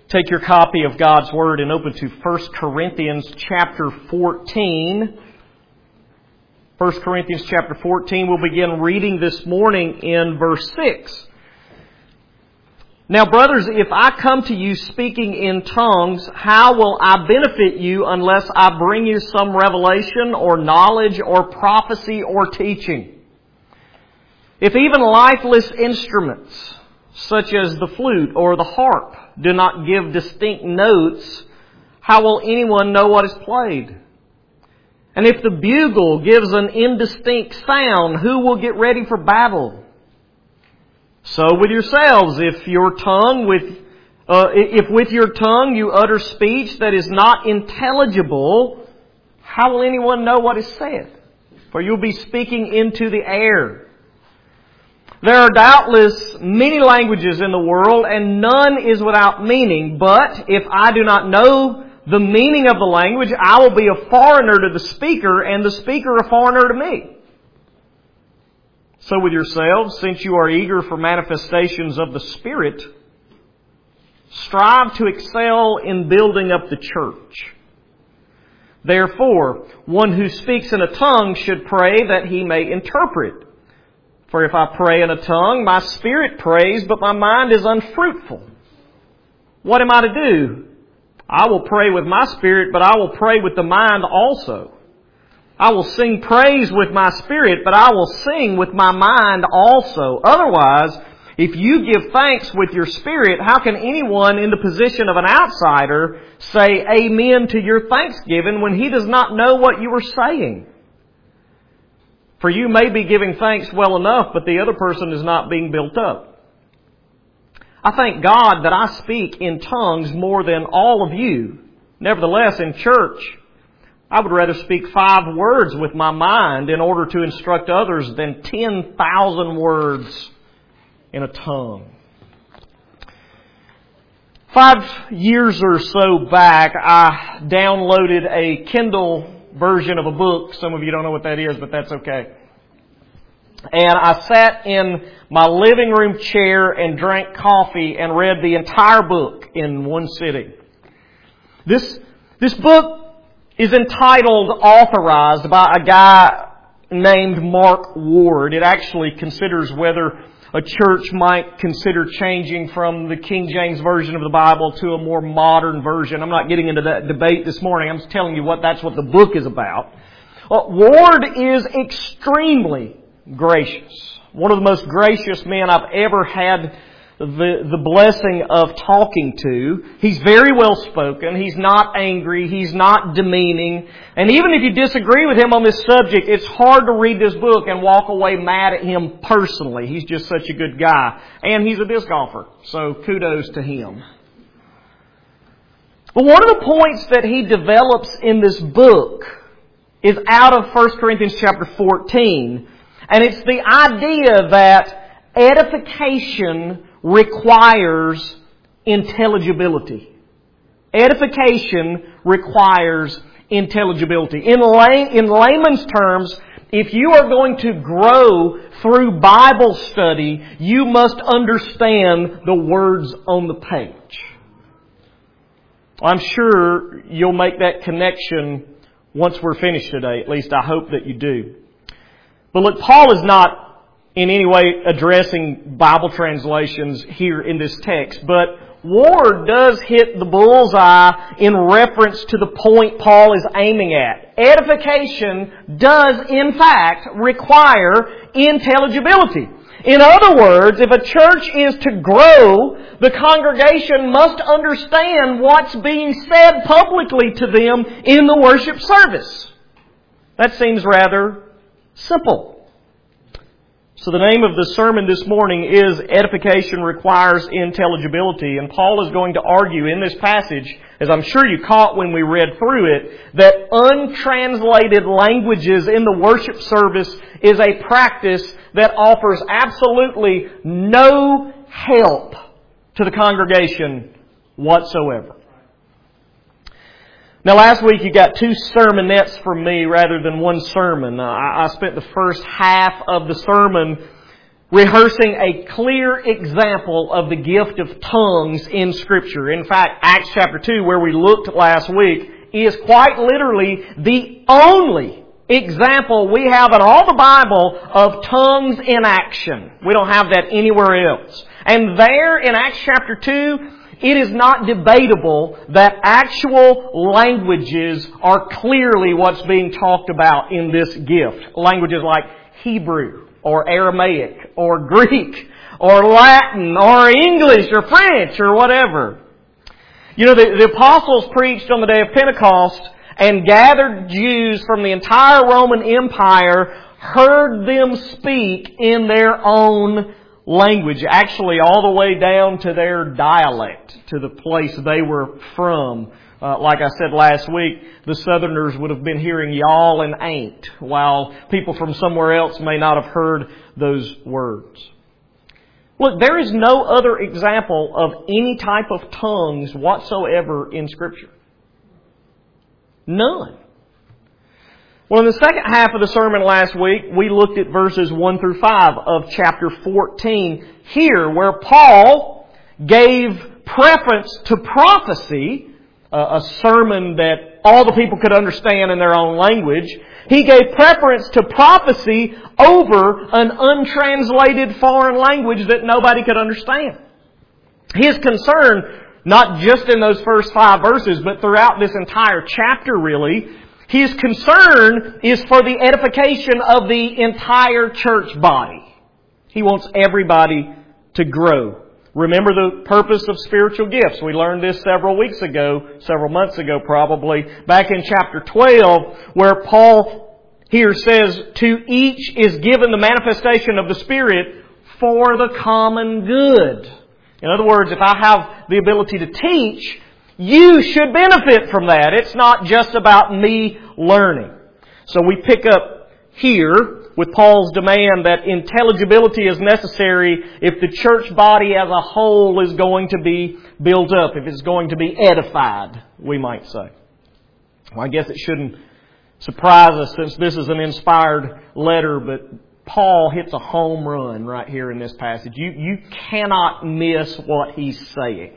Take your copy of God's Word and open to 1 Corinthians chapter 14. 1 Corinthians chapter 14, we'll begin reading this morning in verse 6. Now, brothers, if I come to you speaking in tongues, how will I benefit you unless I bring you some revelation or knowledge or prophecy or teaching? If even lifeless instruments, such as the flute or the harp, do not give distinct notes, how will anyone know what is played? And if the bugle gives an indistinct sound, who will get ready for battle? So with yourselves, if with your tongue you utter speech that is not intelligible, how will anyone know what is said? For you'll be speaking into the air. There are doubtless many languages in the world, and none is without meaning. But if I do not know the meaning of the language, I will be a foreigner to the speaker, and the speaker a foreigner to me. So with yourselves, since you are eager for manifestations of the Spirit, strive to excel in building up the church. Therefore, one who speaks in a tongue should pray that he may interpret. For if I pray in a tongue, my spirit prays, but my mind is unfruitful. What am I to do? I will pray with my spirit, but I will pray with the mind also. I will sing praise with my spirit, but I will sing with my mind also. Otherwise, if you give thanks with your spirit, how can anyone in the position of an outsider say amen to your thanksgiving when he does not know what you are saying? For you may be giving thanks well enough, but the other person is not being built up. I thank God that I speak in tongues more than all of you. Nevertheless, in church, I would rather speak 5 words with my mind in order to instruct others than 10,000 words in a tongue. 5 years or so back, I downloaded a Kindle version of a book. Some of you don't know what that is, but that's okay. And I sat in my living room chair and drank coffee and read the entire book in one sitting. This book is entitled Authorized by a guy named Mark Ward. It actually considers whether a church might consider changing from the King James Version of the Bible to a more modern version. I'm not getting into that debate this morning. I'm just telling you that's what the book is about. Ward is extremely gracious. One of the most gracious men I've ever had the blessing of talking to. He's very well spoken. He's not angry. He's not demeaning. And even if you disagree with him on this subject, it's hard to read this book and walk away mad at him personally. He's just such a good guy. And he's a disc golfer. So kudos to him. But one of the points that he develops in this book is out of 1 Corinthians chapter 14. And it's the idea that edification requires intelligibility. Edification requires intelligibility. In layman's terms, if you are going to grow through Bible study, you must understand the words on the page. I'm sure you'll make that connection once we're finished today. At least I hope that you do. But look, Paul is not in any way addressing Bible translations here in this text, but Ward does hit the bullseye in reference to the point Paul is aiming at. Edification does, in fact, require intelligibility. In other words, if a church is to grow, the congregation must understand what's being said publicly to them in the worship service. That seems rather simple. So the name of the sermon this morning is Edification Requires Intelligibility. And Paul is going to argue in this passage, as I'm sure you caught when we read through it, that untranslated languages in the worship service is a practice that offers absolutely no help to the congregation whatsoever. Now, last week you got 2 sermonettes from me rather than one sermon. I spent the first half of the sermon rehearsing a clear example of the gift of tongues in Scripture. In fact, Acts chapter 2, where we looked last week, is quite literally the only example we have in all the Bible of tongues in action. We don't have that anywhere else. And there in Acts chapter 2, it is not debatable that actual languages are clearly what's being talked about in this gift. Languages like Hebrew, or Aramaic, or Greek, or Latin, or English, or French, or whatever. You know, the apostles preached on the day of Pentecost, and gathered Jews from the entire Roman Empire heard them speak in their own language, actually all the way down to their dialect, to the place they were from. Like I said last week, the Southerners would have been hearing y'all and ain't, while people from somewhere else may not have heard those words. Look, there is no other example of any type of tongues whatsoever in Scripture. None. Well, in the second half of the sermon last week, we looked at verses 1 through 5 of chapter 14 here, where Paul gave preference to prophecy, a sermon that all the people could understand in their own language. He gave preference to prophecy over an untranslated foreign language that nobody could understand. His concern, not just in those first 5 verses, but throughout this entire chapter really, his concern is for the edification of the entire church body. He wants everybody to grow. Remember the purpose of spiritual gifts. We learned this several months ago probably, back in chapter 12, where Paul here says, to each is given the manifestation of the Spirit for the common good. In other words, if I have the ability to teach, you should benefit from that. It's not just about me learning. So we pick up here with Paul's demand that intelligibility is necessary if the church body as a whole is going to be built up, if it's going to be edified, we might say. Well, I guess it shouldn't surprise us since this is an inspired letter, but Paul hits a home run right here in this passage. You cannot miss what he's saying.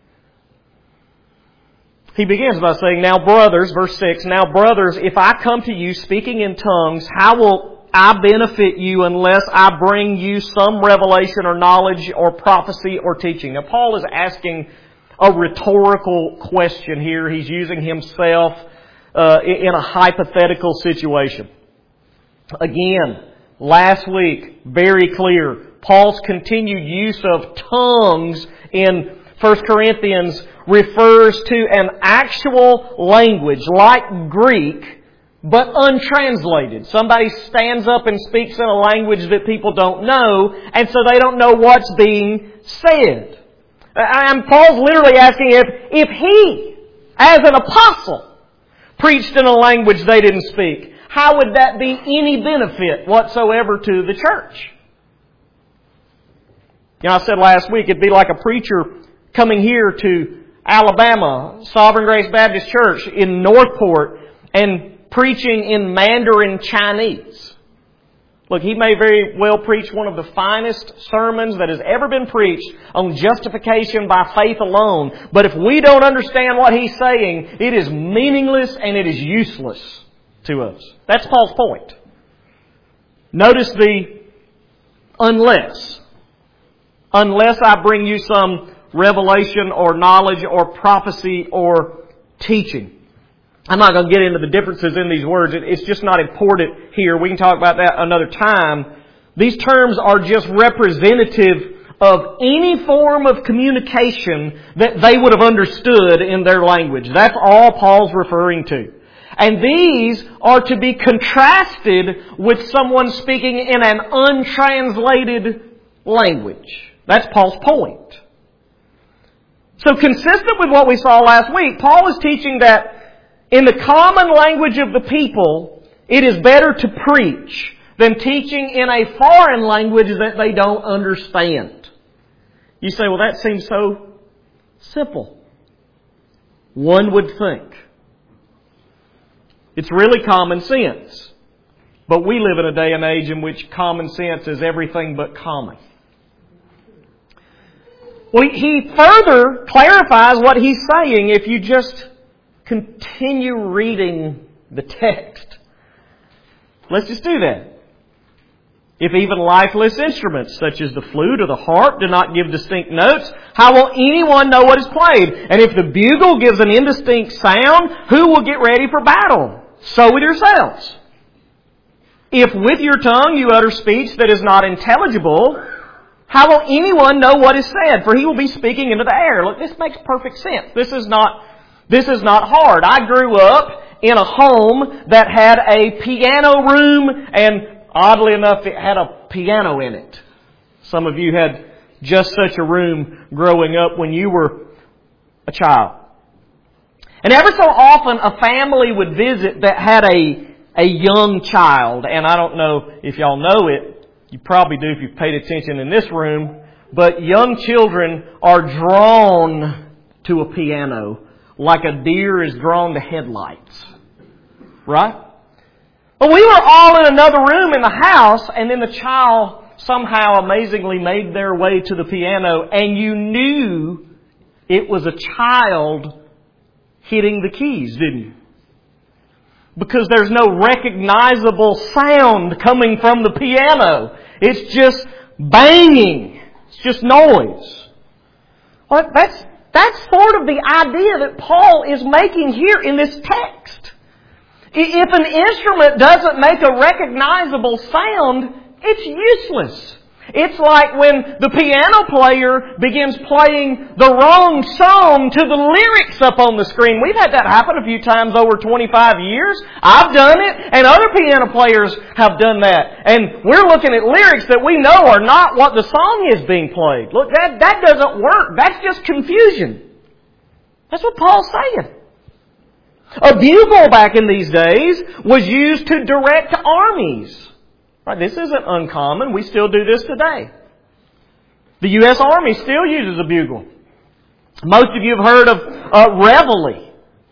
He begins by saying, now brothers, verse 6, now brothers, if I come to you speaking in tongues, how will I benefit you unless I bring you some revelation or knowledge or prophecy or teaching? Now Paul is asking a rhetorical question here. He's using himself in a hypothetical situation. Again, last week, very clear, Paul's continued use of tongues in 1 Corinthians refers to an actual language like Greek, but untranslated. Somebody stands up and speaks in a language that people don't know, and so they don't know what's being said. And Paul's literally asking if he, as an apostle, preached in a language they didn't speak, how would that be any benefit whatsoever to the church? You know, I said last week it'd be like a preacher coming here to Alabama, Sovereign Grace Baptist Church in Northport, and preaching in Mandarin Chinese. Look, he may very well preach one of the finest sermons that has ever been preached on justification by faith alone. But if we don't understand what he's saying, it is meaningless and it is useless to us. That's Paul's point. Notice the unless. Unless I bring you some revelation or knowledge or prophecy or teaching. I'm not going to get into the differences in these words. It's just not important here. We can talk about that another time. These terms are just representative of any form of communication that they would have understood in their language. That's all Paul's referring to. And these are to be contrasted with someone speaking in an untranslated language. That's Paul's point. So consistent with what we saw last week, Paul is teaching that in the common language of the people, it is better to preach than teaching in a foreign language that they don't understand. You say, well, that seems so simple. One would think. It's really common sense. But we live in a day and age in which common sense is everything but common. Well, he further clarifies what he's saying if you just continue reading the text. Let's just do that. If even lifeless instruments such as the flute or the harp do not give distinct notes, how will anyone know what is played? And if the bugle gives an indistinct sound, who will get ready for battle? So with yourselves. If with your tongue you utter speech that is not intelligible, how will anyone know what is said? For he will be speaking into the air. Look, this makes perfect sense. This is not hard. I grew up in a home that had a piano room, and oddly enough, it had a piano in it. Some of you had just such a room growing up when you were a child. And ever so often, a family would visit that had a young child. And I don't know if y'all know it. You probably do if you've paid attention in this room. But young children are drawn to a piano like a deer is drawn to headlights. Right? But we were all in another room in the house, and then the child somehow amazingly made their way to the piano, and you knew it was a child hitting the keys, didn't you? Because there's no recognizable sound coming from the piano. It's just banging. It's just noise. Well, that's sort of the idea that Paul is making here in this text. If an instrument doesn't make a recognizable sound, it's useless. It's like when the piano player begins playing the wrong song to the lyrics up on the screen. We've had that happen a few times over 25 years. I've done it, and other piano players have done that. And we're looking at lyrics that we know are not what the song is being played. Look, that doesn't work. That's just confusion. That's what Paul's saying. A bugle back in these days was used to direct armies. Right, this isn't uncommon. We still do this today. The U.S. Army still uses a bugle. Most of you have heard of reveille.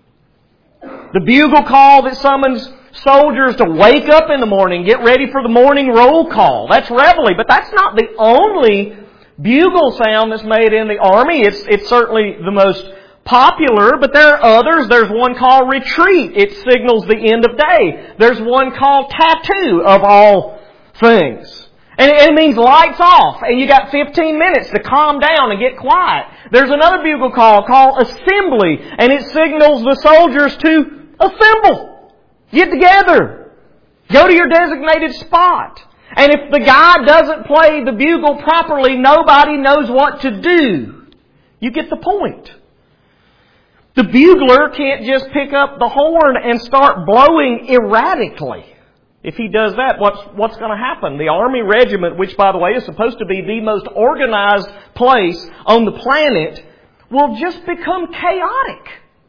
The bugle call that summons soldiers to wake up in the morning, get ready for the morning roll call. That's reveille. But that's not the only bugle sound that's made in the Army. It's certainly the most popular, but there are others. There's one called retreat. It signals the end of day. There's one called tattoo, of all things. And it means lights off, and you got 15 minutes to calm down and get quiet. There's another bugle call called assembly, and it signals the soldiers to assemble. Get together. Go to your designated spot. And if the guy doesn't play the bugle properly, nobody knows what to do. You get the point. The bugler can't just pick up the horn and start blowing erratically. If he does that, what's going to happen? The Army regiment, which by the way is supposed to be the most organized place on the planet, will just become chaotic.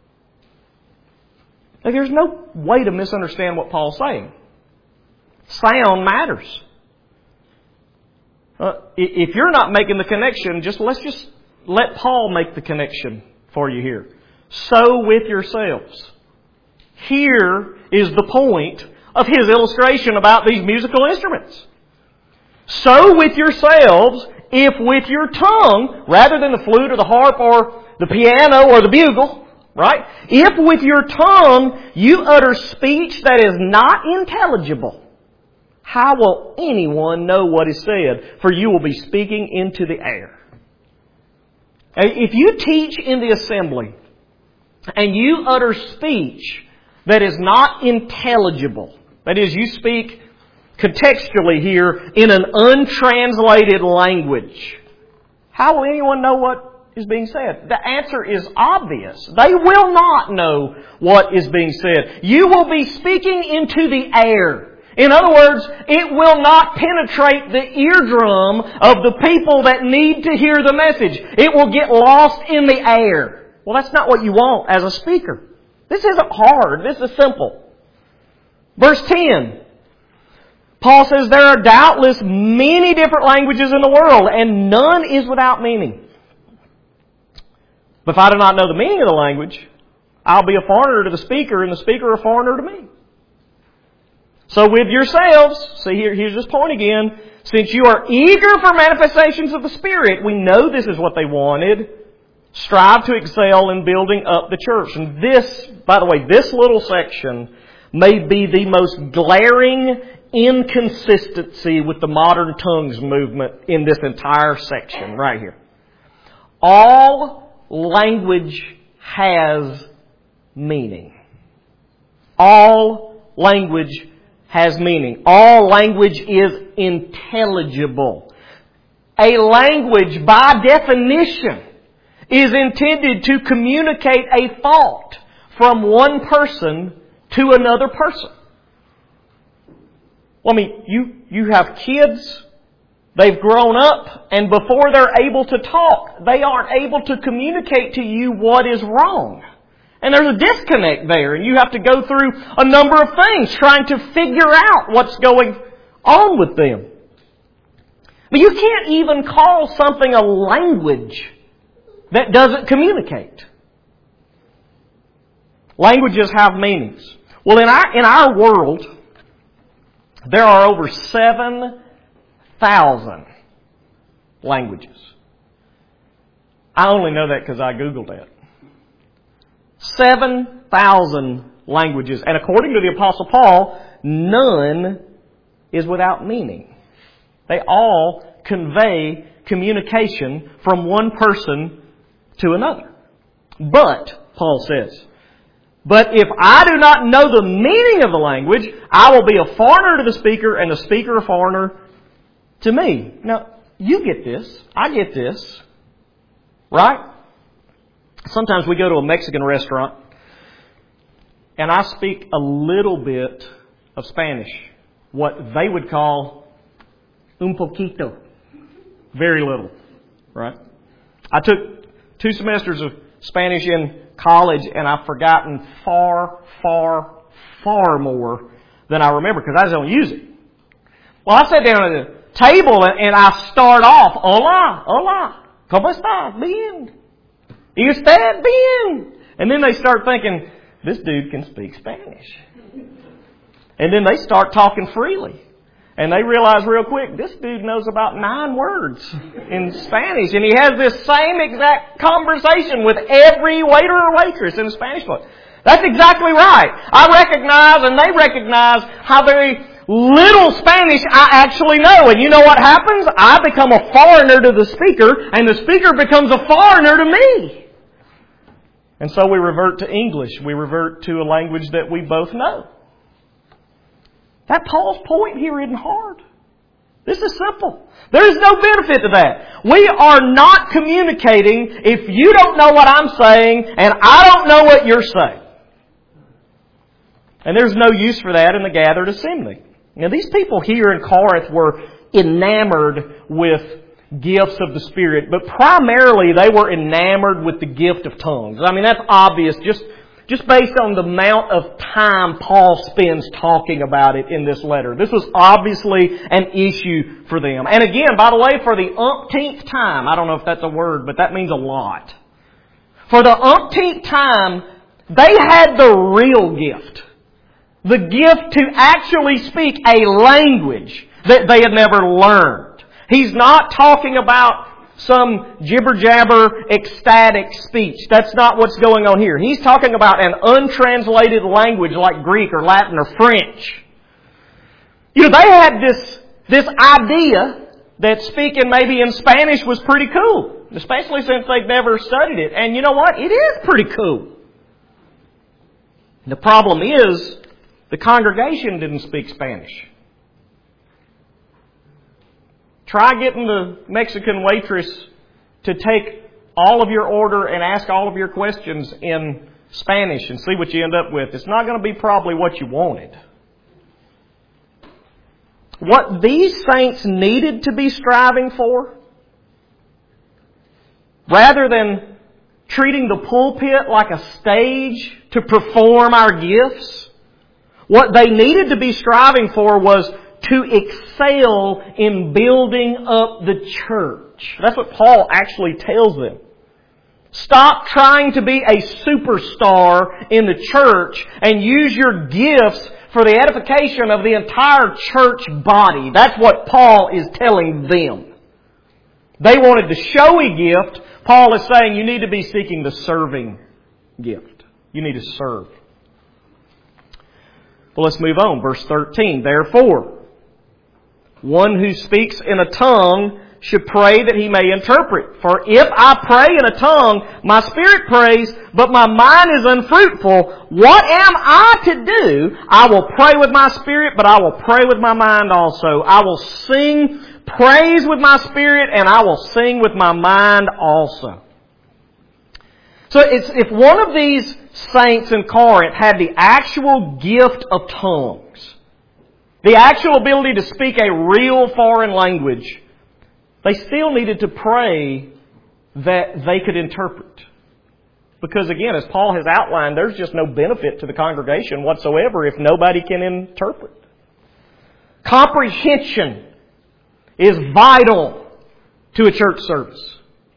Now, there's no way to misunderstand what Paul's saying. Sound matters. If you're not making the connection, let's just let Paul make the connection for you here. So with yourselves. Here is the point of his illustration about these musical instruments. So with yourselves, if with your tongue, rather than the flute or the harp or the piano or the bugle, right? If with your tongue you utter speech that is not intelligible, how will anyone know what is said? For you will be speaking into the air. If you teach in the assembly and you utter speech that is not intelligible, that is, you speak contextually here in an untranslated language, how will anyone know what is being said? The answer is obvious. They will not know what is being said. You will be speaking into the air. In other words, it will not penetrate the eardrum of the people that need to hear the message. It will get lost in the air. Well, that's not what you want as a speaker. This isn't hard. This is simple. Verse 10. Paul says there are doubtless many different languages in the world, and none is without meaning. But if I do not know the meaning of the language, I'll be a foreigner to the speaker, and the speaker a foreigner to me. So with yourselves, see here's this point again, since you are eager for manifestations of the Spirit, we know this is what they wanted, strive to excel in building up the church. And this, by the way, this little section may be the most glaring inconsistency with the modern tongues movement in this entire section right here. All language has meaning. All language has meaning. All language is intelligible. A language, by definition, is intended to communicate a thought from one person to another person. Well, I mean, you have kids, they've grown up, and before they're able to talk, they aren't able to communicate to you what is wrong. And there's a disconnect there, and you have to go through a number of things trying to figure out what's going on with them. But you can't even call something a language that doesn't communicate. Languages have meanings. Well, in our world, there are over 7,000 languages. I only know that because I Googled that. 7,000 languages. And according to the Apostle Paul, none is without meaning. They all convey communication from one person to another. But, Paul says, but if I do not know the meaning of the language, I will be a foreigner to the speaker and the speaker a foreigner to me. Now, you get this. I get this. Right? Sometimes we go to a Mexican restaurant and I speak a little bit of Spanish. What they would call un poquito. Very little. Right? I took 2 semesters of Spanish in college, and I've forgotten far, far, far more than I remember because I just don't use it. Well, I sat down at the table and I start off, hola, hola, ¿cómo estás? Bien. ¿Y usted? Bien. And then they start thinking, this dude can speak Spanish. And then they start talking freely. And they realize real quick, this dude knows about 9 words in Spanish. And he has this same exact conversation with every waiter or waitress in the Spanish book. That's exactly right. I recognize and they recognize how very little Spanish I actually know. And you know what happens? I become a foreigner to the speaker, and the speaker becomes a foreigner to me. And so we revert to English. We revert to a language that we both know. That Paul's point here isn't hard. This is simple. There is no benefit to that. We are not communicating if you don't know what I'm saying and I don't know what you're saying. And there's no use for that in the gathered assembly. Now, these people here in Corinth were enamored with gifts of the Spirit, but primarily they were enamored with the gift of tongues. I mean, that's obvious just based on the amount of time Paul spends talking about it in this letter. This was obviously an issue for them. And again, by the way, for the umpteenth time, I don't know if that's a word, but that means a lot. For the umpteenth time, they had the real gift. The gift to actually speak a language that they had never learned. He's not talking about some jibber-jabber, ecstatic speech. That's not what's going on here. He's talking about an untranslated language like Greek or Latin or French. You know, they had this idea that speaking maybe in Spanish was pretty cool, especially since they'd never studied it. And you know what? It is pretty cool. The problem is, the congregation didn't speak Spanish. Try getting the Mexican waitress to take all of your order and ask all of your questions in Spanish and see what you end up with. It's not going to be probably what you wanted. What these saints needed to be striving for, rather than treating the pulpit like a stage to perform our gifts, what they needed to be striving for was to excel in building up the church. That's what Paul actually tells them. Stop trying to be a superstar in the church and use your gifts for the edification of the entire church body. That's what Paul is telling them. They wanted the showy gift. Paul is saying you need to be seeking the serving gift. You need to serve. Well, let's move on. Verse 13. Therefore, one who speaks in a tongue should pray that he may interpret. For if I pray in a tongue, my spirit prays, but my mind is unfruitful. What am I to do? I will pray with my spirit, but I will pray with my mind also. I will sing praise with my spirit, and I will sing with my mind also. So if one of these saints in Corinth had the actual gift of tongues, the actual ability to speak a real foreign language, they still needed to pray that they could interpret. Because again, as Paul has outlined, there's just no benefit to the congregation whatsoever if nobody can interpret. Comprehension is vital to a church service.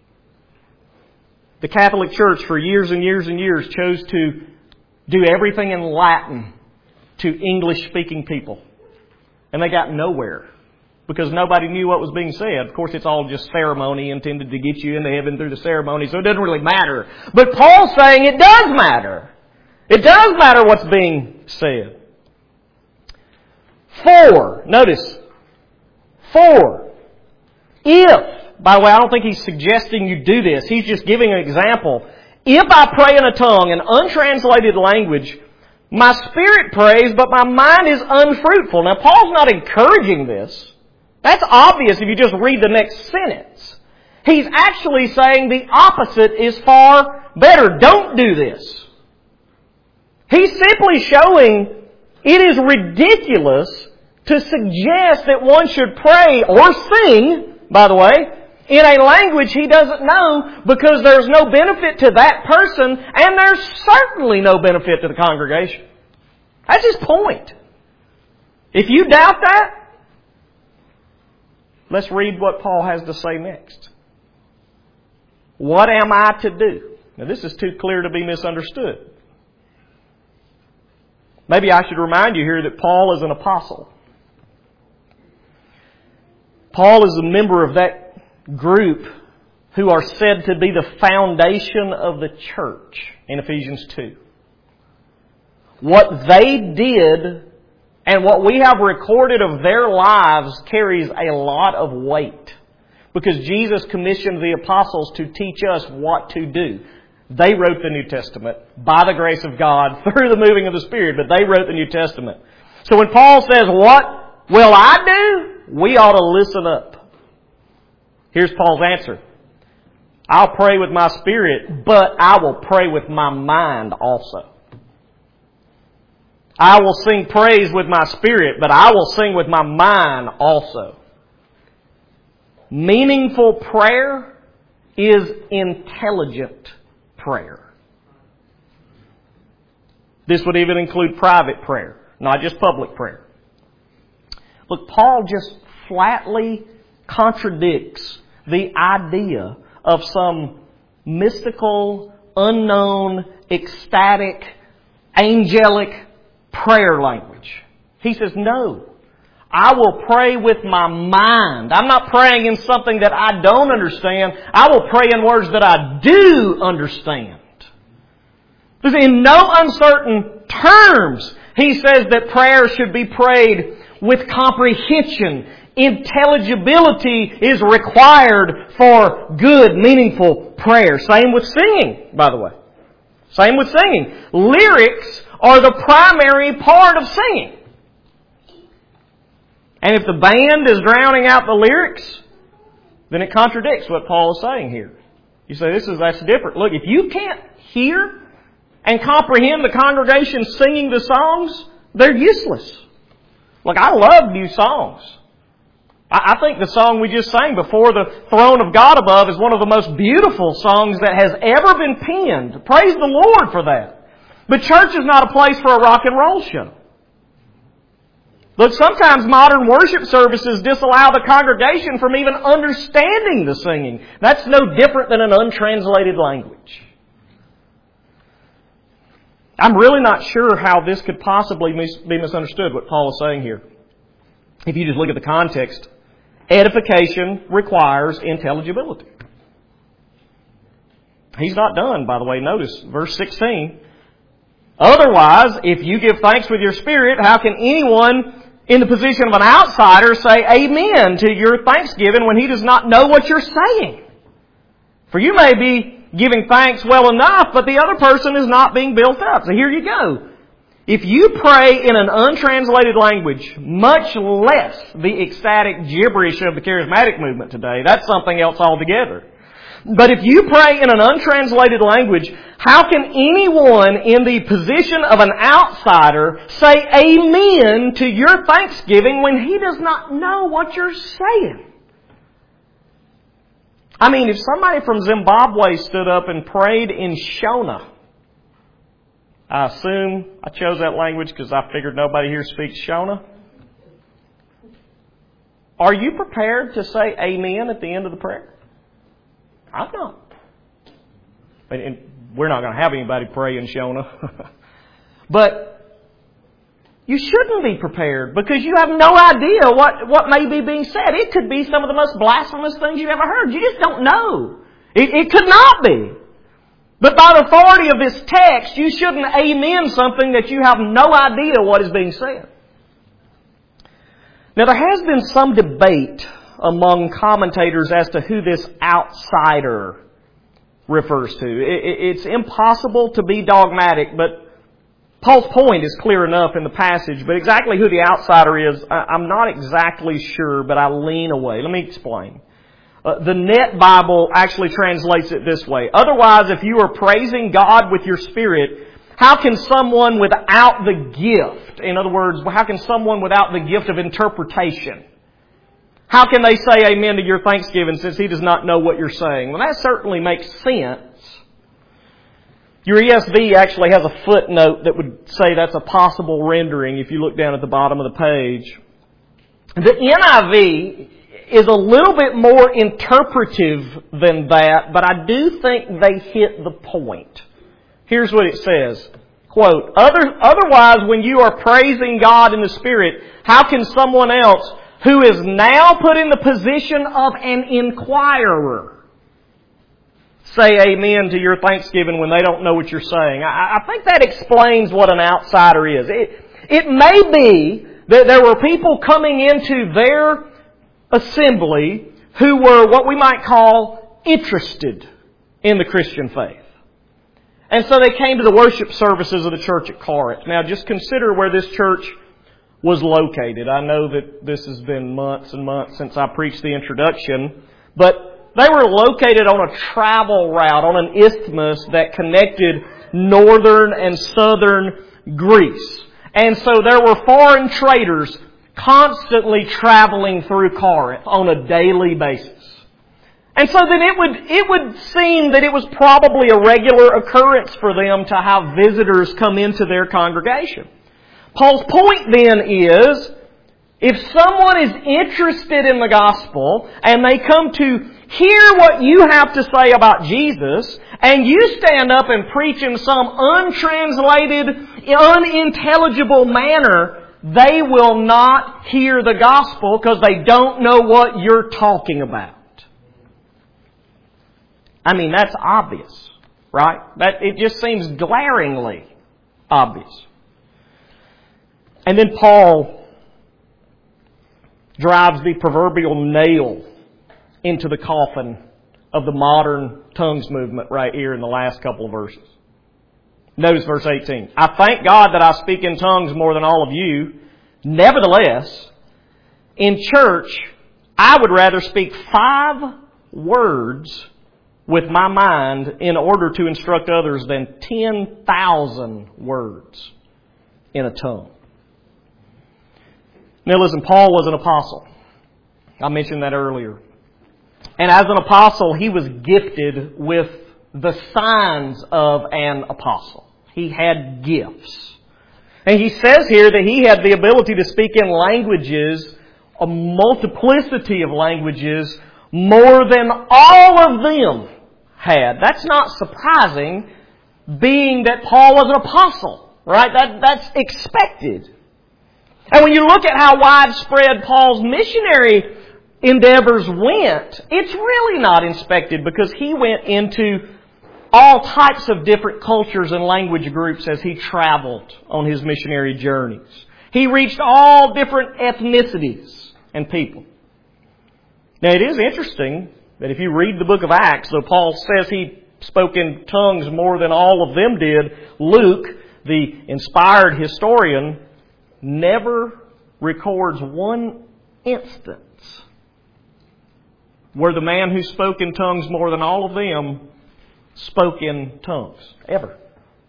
The Catholic Church for years and years and years chose to do everything in Latin to English-speaking people. And they got nowhere because nobody knew what was being said. Of course, it's all just ceremony intended to get you into heaven through the ceremony, so it doesn't really matter. But Paul's saying it does matter. It does matter what's being said. 4. Notice. 4. If, by the way, I don't think he's suggesting you do this. He's just giving an example. If I pray in a tongue, an untranslated language, my spirit prays, but my mind is unfruitful. Now, Paul's not encouraging this. That's obvious if you just read the next sentence. He's actually saying the opposite is far better. Don't do this. He's simply showing it is ridiculous to suggest that one should pray or sing, by the way, in a language he doesn't know, because there's no benefit to that person and there's certainly no benefit to the congregation. That's his point. If you doubt that, let's read what Paul has to say next. What am I to do? Now this is too clear to be misunderstood. Maybe I should remind you here that Paul is an apostle. Paul is a member of that group who are said to be the foundation of the church in Ephesians 2. What they did and what we have recorded of their lives carries a lot of weight, because Jesus commissioned the apostles to teach us what to do. They wrote the New Testament by the grace of God through the moving of the Spirit, but they wrote the New Testament. So when Paul says, what will I do? We ought to listen up. Here's Paul's answer. I'll pray with my spirit, but I will pray with my mind also. I will sing praise with my spirit, but I will sing with my mind also. Meaningful prayer is intelligent prayer. This would even include private prayer, not just public prayer. Look, Paul just flatly contradicts the idea of some mystical, unknown, ecstatic, angelic prayer language. He says, no, I will pray with my mind. I'm not praying in something that I don't understand. I will pray in words that I do understand. In no uncertain terms, he says that prayer should be prayed with comprehension. Intelligibility is required for good, meaningful prayer. Same with singing, by the way. Same with singing. Lyrics are the primary part of singing. And if the band is drowning out the lyrics, then it contradicts what Paul is saying here. You say, that's different. Look, if you can't hear and comprehend the congregation singing the songs, they're useless. Look, I love new songs. I think the song we just sang, Before the Throne of God Above, is one of the most beautiful songs that has ever been penned. Praise the Lord for that. But church is not a place for a rock and roll show. Look, sometimes modern worship services disallow the congregation from even understanding the singing. That's no different than an untranslated language. I'm really not sure how this could possibly be misunderstood, what Paul is saying here. If you just look at the context, edification requires intelligibility. He's not done, by the way. Notice verse 16. Otherwise, if you give thanks with your spirit, how can anyone in the position of an outsider say amen to your thanksgiving when he does not know what you're saying? For you may be giving thanks well enough, but the other person is not being built up. So here you go. If you pray in an untranslated language, much less the ecstatic gibberish of the charismatic movement today, that's something else altogether. But if you pray in an untranslated language, how can anyone in the position of an outsider say amen to your thanksgiving when he does not know what you're saying? I mean, if somebody from Zimbabwe stood up and prayed in Shona, I assume I chose that language because I figured nobody here speaks Shona. Are you prepared to say amen at the end of the prayer? I'm not. And we're not going to have anybody pray in Shona. But you shouldn't be prepared because you have no idea what may be being said. It could be some of the most blasphemous things you've ever heard. You just don't know. It could not be. But by the authority of this text, you shouldn't amen something that you have no idea what is being said. Now, there has been some debate among commentators as to who this outsider refers to. It's impossible to be dogmatic, but Paul's point is clear enough in the passage. But exactly who the outsider is, I'm not exactly sure, but I lean away. Let me explain. The Net Bible actually translates it this way. Otherwise, if you are praising God with your spirit, how can someone without the gift, in other words, how can someone without the gift of interpretation, how can they say amen to your thanksgiving since he does not know what you're saying? Well, that certainly makes sense. Your ESV actually has a footnote that would say that's a possible rendering if you look down at the bottom of the page. The NIV is a little bit more interpretive than that, but I do think they hit the point. Here's what it says. Quote, otherwise, when you are praising God in the Spirit, how can someone else who is now put in the position of an inquirer say amen to your thanksgiving when they don't know what you're saying? I think that explains what an outsider is. It may be that there were people coming into their assembly who were what we might call interested in the Christian faith. And so they came to the worship services of the church at Corinth. Now just consider where this church was located. I know that this has been months and months since I preached the introduction, but they were located on a travel route, on an isthmus that connected northern and southern Greece. And so there were foreign traders constantly traveling through Corinth on a daily basis. And so then it would seem that it was probably a regular occurrence for them to have visitors come into their congregation. Paul's point then is, if someone is interested in the gospel and they come to hear what you have to say about Jesus, and you stand up and preach in some untranslated, unintelligible manner, they will not hear the gospel because they don't know what you're talking about. I mean, that's obvious, right? It just seems glaringly obvious. And then Paul drives the proverbial nail into the coffin of the modern tongues movement right here in the last couple of verses. Notice verse 18. I thank God that I speak in tongues more than all of you. Nevertheless, in church, I would rather speak 5 words with my mind in order to instruct others than 10,000 words in a tongue. Now listen, Paul was an apostle. I mentioned that earlier. And as an apostle, he was gifted with the signs of an apostle. He had gifts. And he says here that he had the ability to speak in languages, a multiplicity of languages, more than all of them had. That's not surprising being that Paul was an apostle, right? That's expected. And when you look at how widespread Paul's missionary endeavors went, it's really not inspected because he went into all types of different cultures and language groups as he traveled on his missionary journeys. He reached all different ethnicities and people. Now it is interesting that if you read the book of Acts, though Paul says he spoke in tongues more than all of them did, Luke, the inspired historian, never records one instance where the man who spoke in tongues more than all of them spoke in tongues. Ever.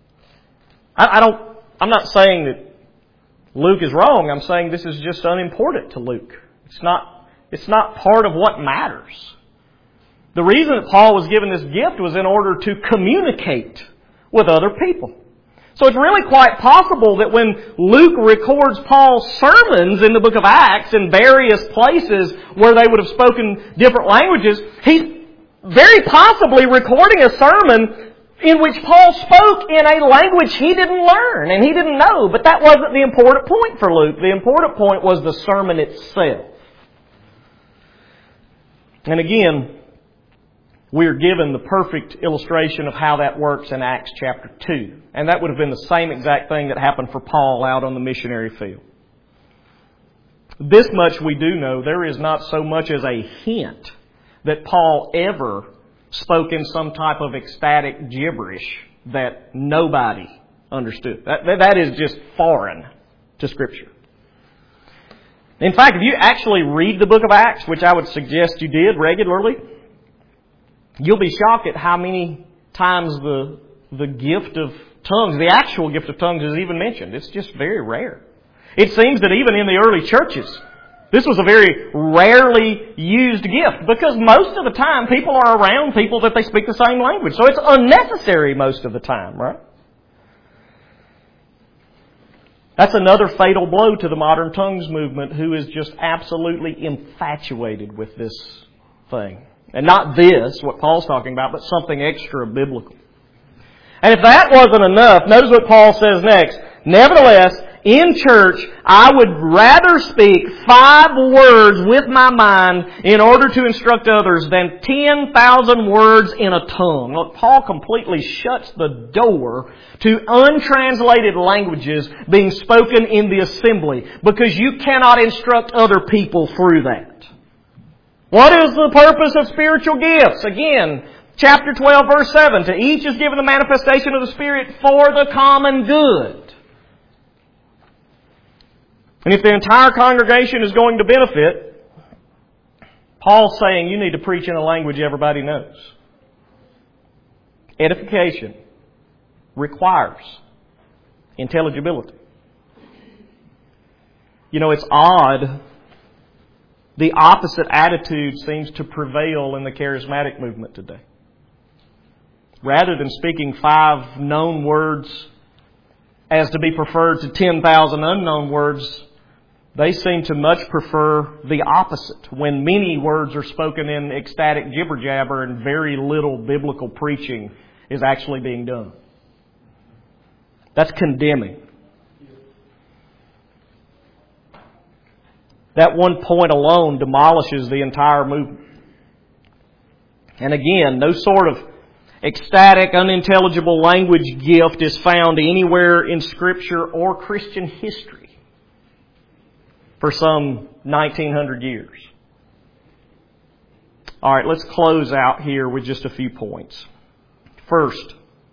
I'm not saying that Luke is wrong. I'm saying this is just unimportant to Luke. It's not part of what matters. The reason that Paul was given this gift was in order to communicate with other people. So it's really quite possible that when Luke records Paul's sermons in the book of Acts in various places where they would have spoken different languages, he's very possibly recording a sermon in which Paul spoke in a language he didn't learn and he didn't know. But that wasn't the important point for Luke. The important point was the sermon itself. And again, we are given the perfect illustration of how that works in Acts chapter 2. And that would have been the same exact thing that happened for Paul out on the missionary field. This much we do know. There is not so much as a hint that Paul ever spoke in some type of ecstatic gibberish that nobody understood. That is just foreign to Scripture. In fact, if you actually read the book of Acts, which I would suggest you did regularly, you'll be shocked at how many times the gift of tongues, the actual gift of tongues, is even mentioned. It's just very rare. It seems that even in the early churches, this was a very rarely used gift because most of the time people are around people that they speak the same language. So it's unnecessary most of the time, right? That's another fatal blow to the modern tongues movement, who is just absolutely infatuated with this thing. And not this, what Paul's talking about, but something extra biblical. And if that wasn't enough, notice what Paul says next. Nevertheless, in church, I would rather speak 5 words with my mind in order to instruct others than 10,000 words in a tongue. Look, Paul completely shuts the door to untranslated languages being spoken in the assembly because you cannot instruct other people through that. What is the purpose of spiritual gifts? Again, chapter 12, verse 7. To each is given the manifestation of the Spirit for the common good. And if the entire congregation is going to benefit, Paul's saying you need to preach in a language everybody knows. Edification requires intelligibility. You know, it's odd. The opposite attitude seems to prevail in the charismatic movement today. Rather than speaking 5 known words as to be preferred to 10,000 unknown words, they seem to much prefer the opposite, when many words are spoken in ecstatic jibber-jabber and very little biblical preaching is actually being done. That's condemning. That one point alone demolishes the entire movement. And again, no sort of ecstatic, unintelligible language gift is found anywhere in Scripture or Christian history for some 1900 years. All right, let's close out here with just a few points. First,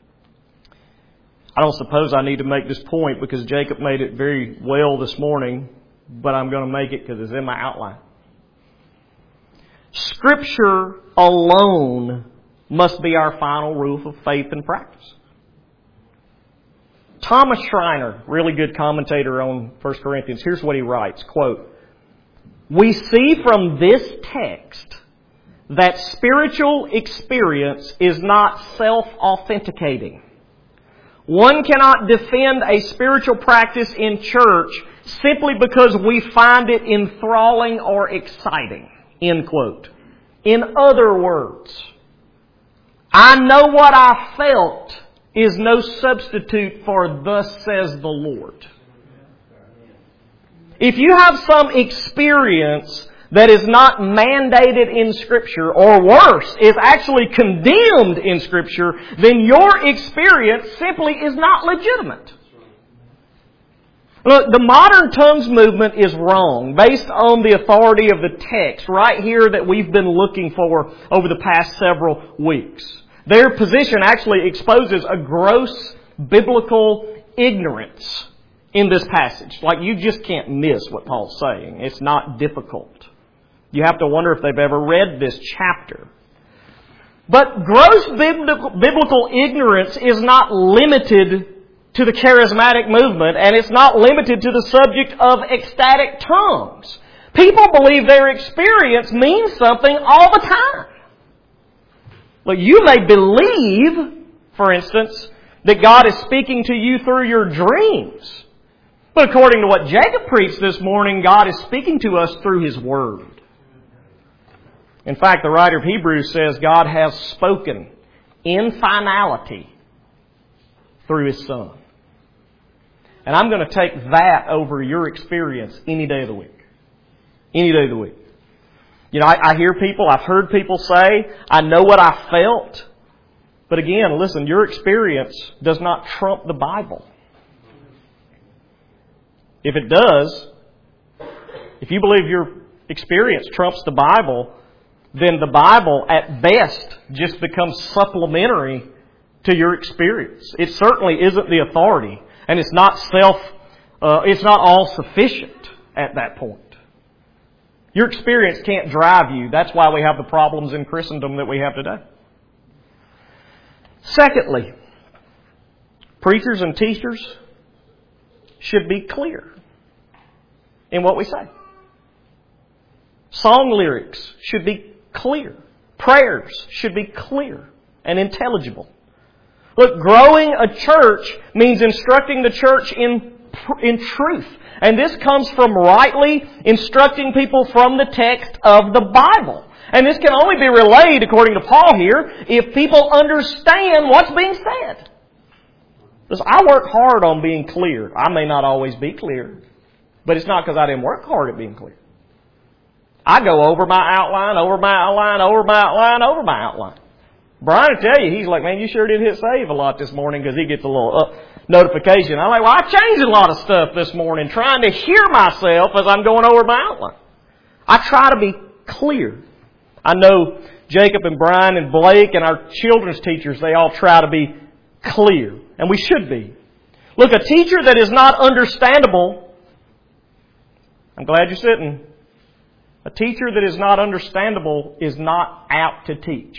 I don't suppose I need to make this point because Jacob made it very well this morning, but I'm going to make it because it's in my outline. Scripture alone must be our final rule of faith and practice. Thomas Schreiner, really good commentator on 1 Corinthians, here's what he writes, quote, "We see from this text that spiritual experience is not self-authenticating. One cannot defend a spiritual practice in church simply because we find it enthralling or exciting." End quote. In other words, I know what I felt is no substitute for thus says the Lord. If you have some experience that is not mandated in Scripture, or worse, is actually condemned in Scripture, then your experience simply is not legitimate. Look, the modern tongues movement is wrong based on the authority of the text right here that we've been looking for over the past several weeks. Their position actually exposes a gross biblical ignorance in this passage. Like, you just can't miss what Paul's saying. It's not difficult. You have to wonder if they've ever read this chapter. But gross biblical ignorance is not limited to the charismatic movement, and it's not limited to the subject of ecstatic tongues. People believe their experience means something all the time. Look, you may believe, for instance, that God is speaking to you through your dreams. But according to what Jacob preached this morning, God is speaking to us through His Word. In fact, the writer of Hebrews says God has spoken in finality through His Son. And I'm going to take that over your experience any day of the week. Any day of the week. You know, I hear people, I've heard people say, I know what I felt. But again, listen, your experience does not trump the Bible. If it does, if you believe your experience trumps the Bible, then the Bible at best just becomes supplementary to your experience. It certainly isn't the authority, and it's not all sufficient at that point. Your experience can't drive you. That's why we have the problems in Christendom that we have today. Secondly, preachers and teachers should be clear in what we say. Song lyrics should be clear. Prayers should be clear and intelligible. Look, growing a church means instructing the church in truth. And this comes from rightly instructing people from the text of the Bible. And this can only be relayed, according to Paul here, if people understand what's being said. Because I work hard on being clear. I may not always be clear, but it's not because I didn't work hard at being clear. I go over my outline, over my outline, over my outline, over my outline. Brian will tell you, he's like, man, you sure did hit save a lot this morning, because he gets a little notification. I'm like, well, I changed a lot of stuff this morning trying to hear myself as I'm going over my outline. I try to be clear. I know Jacob and Brian and Blake and our children's teachers, they all try to be clear. And we should be. Look, a teacher that is not understandable, I'm glad you're sitting. A teacher that is not understandable is not apt to teach.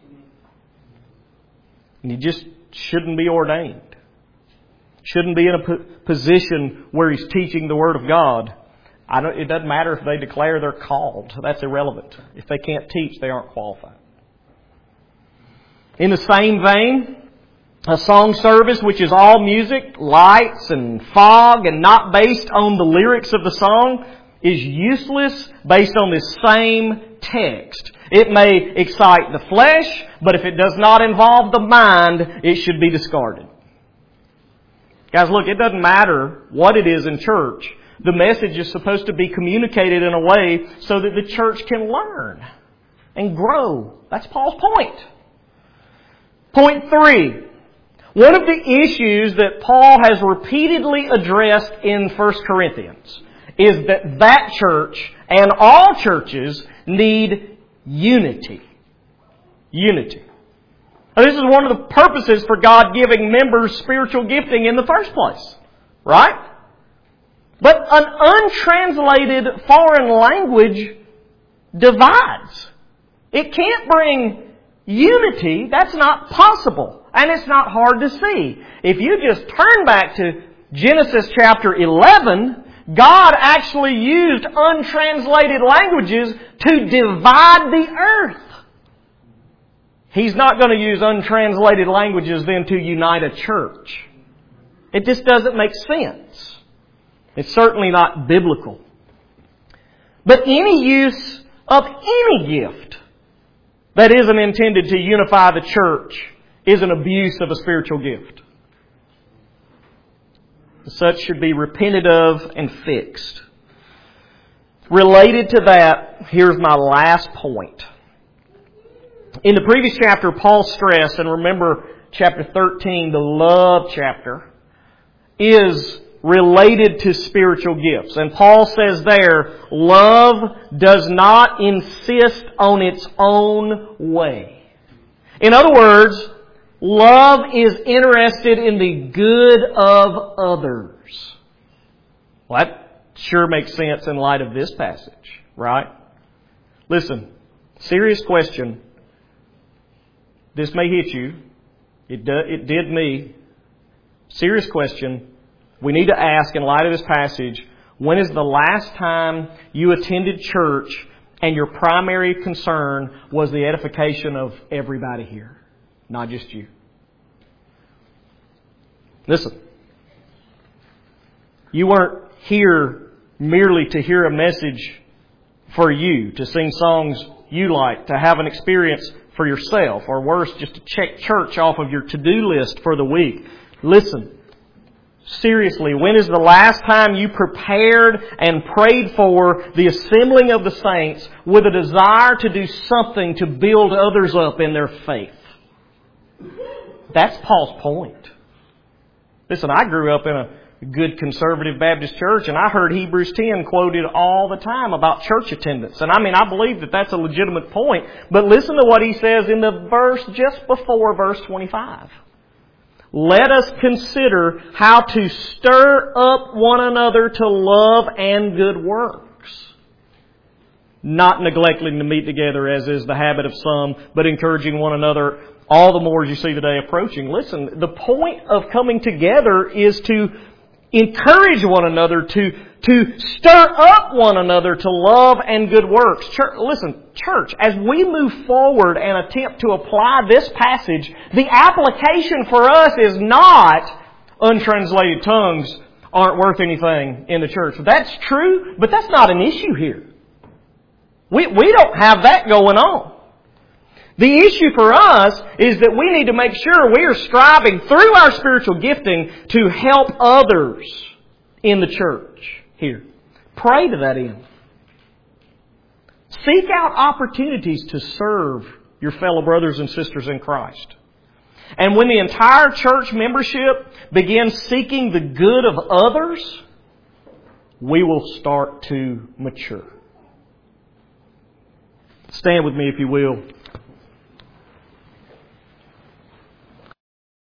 And he just shouldn't be ordained. Shouldn't be in a position where he's teaching the Word of God. It doesn't matter if they declare they're called. That's irrelevant. If they can't teach, they aren't qualified. In the same vein, a song service which is all music, lights and fog, and not based on the lyrics of the song, is useless based on this same text. It may excite the flesh, but if it does not involve the mind, it should be discarded. Guys, look, it doesn't matter what it is in church. The message is supposed to be communicated in a way so that the church can learn and grow. That's Paul's point. Point 3. One of the issues that Paul has repeatedly addressed in 1 Corinthians is that church and all churches need unity. Unity. Now, this is one of the purposes for God giving members spiritual gifting in the first place. Right? But an untranslated foreign language divides. It can't bring unity. That's not possible. And it's not hard to see. If you just turn back to Genesis chapter 11, God actually used untranslated languages to divide the earth. He's not going to use untranslated languages then to unite a church. It just doesn't make sense. It's certainly not biblical. But any use of any gift that isn't intended to unify the church is an abuse of a spiritual gift. Such should be repented of and fixed. Related to that, here's my last point. In the previous chapter, Paul stressed, and remember chapter 13, the love chapter, is related to spiritual gifts. And Paul says there, love does not insist on its own way. In other words, love is interested in the good of others. Well, that sure makes sense in light of this passage, right? Listen, serious question. This may hit you. It did me. Serious question. We need to ask in light of this passage, when is the last time you attended church and your primary concern was the edification of everybody here, not just you? Listen, you weren't here merely to hear a message for you, to sing songs you like, to have an experience for yourself, or worse, just to check church off of your to-do list for the week. Listen, seriously, when is the last time you prepared and prayed for the assembling of the saints with a desire to do something to build others up in their faith? That's Paul's point. Listen, I grew up in a good conservative Baptist church, and I heard Hebrews 10 quoted all the time about church attendance. And I believe that that's a legitimate point. But listen to what he says in the verse just before verse 25. Let us consider how to stir up one another to love and good works, not neglecting to meet together as is the habit of some, but encouraging one another all the more as you see the day approaching. Listen, the point of coming together is to encourage one another, to stir up one another to love and good works. Church, as we move forward and attempt to apply this passage, the application for us is not untranslated tongues aren't worth anything in the church. That's true, but that's not an issue here. We don't have that going on. The issue for us is that we need to make sure we are striving through our spiritual gifting to help others in the church here. Pray to that end. Seek out opportunities to serve your fellow brothers and sisters in Christ. And when the entire church membership begins seeking the good of others, we will start to mature. Stand with me if you will.